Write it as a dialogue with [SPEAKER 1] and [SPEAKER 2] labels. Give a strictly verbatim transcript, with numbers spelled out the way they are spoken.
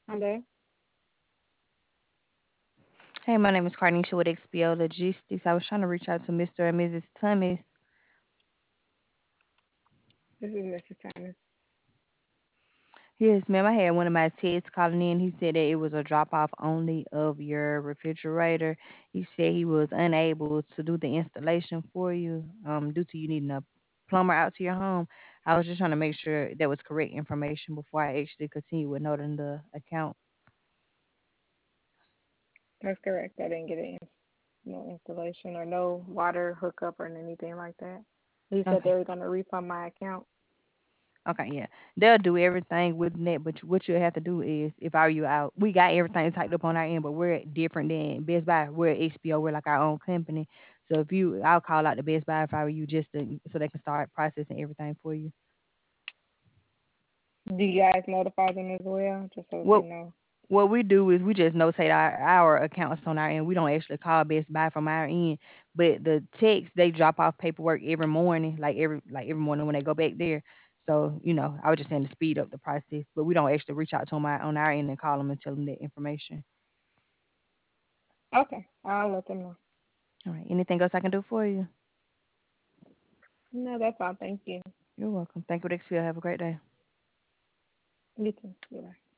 [SPEAKER 1] I'm there.
[SPEAKER 2] Hey, my name is Carnisha with X P O Logistics. I was trying to reach out to Mister and Missus Thomas.
[SPEAKER 1] This is missus Thomas.
[SPEAKER 2] Yes, ma'am. I had one of my techs calling in. He said that it was a drop off only of your refrigerator. He said he was unable to do the installation for you um, due to you needing a plumber out to your home. I was just trying to make sure that was correct information before I actually continue with noting the account.
[SPEAKER 1] That's correct. I didn't get an no installation or no water hookup or anything like that. He said
[SPEAKER 2] Okay.
[SPEAKER 1] they were gonna refund my account.
[SPEAKER 2] Okay, yeah. They'll do everything with that, but what you have to do is, if I were you out, we got everything typed up on our end, but we're different than Best Buy. We're H B O. We're like our own company. So if you, I'll call out the Best Buy if I were you, just to, so they can start processing everything for you.
[SPEAKER 1] Do you guys notify them as well, just so they
[SPEAKER 2] What
[SPEAKER 1] know?
[SPEAKER 2] what we do is we just notate our our accounts on our end. We don't actually call Best Buy from our end, but the techs they drop off paperwork every morning, like every like every morning when they go back there. So you know, I was just saying to speed up the process, but we don't actually reach out to them on our end and call them and tell them that information.
[SPEAKER 1] Okay, I'll let them know.
[SPEAKER 2] All right. Anything else I can do for you?
[SPEAKER 1] No, that's all. Thank you.
[SPEAKER 2] You're welcome. Thank you, Dexia. Have a great day.
[SPEAKER 1] You too. Goodbye.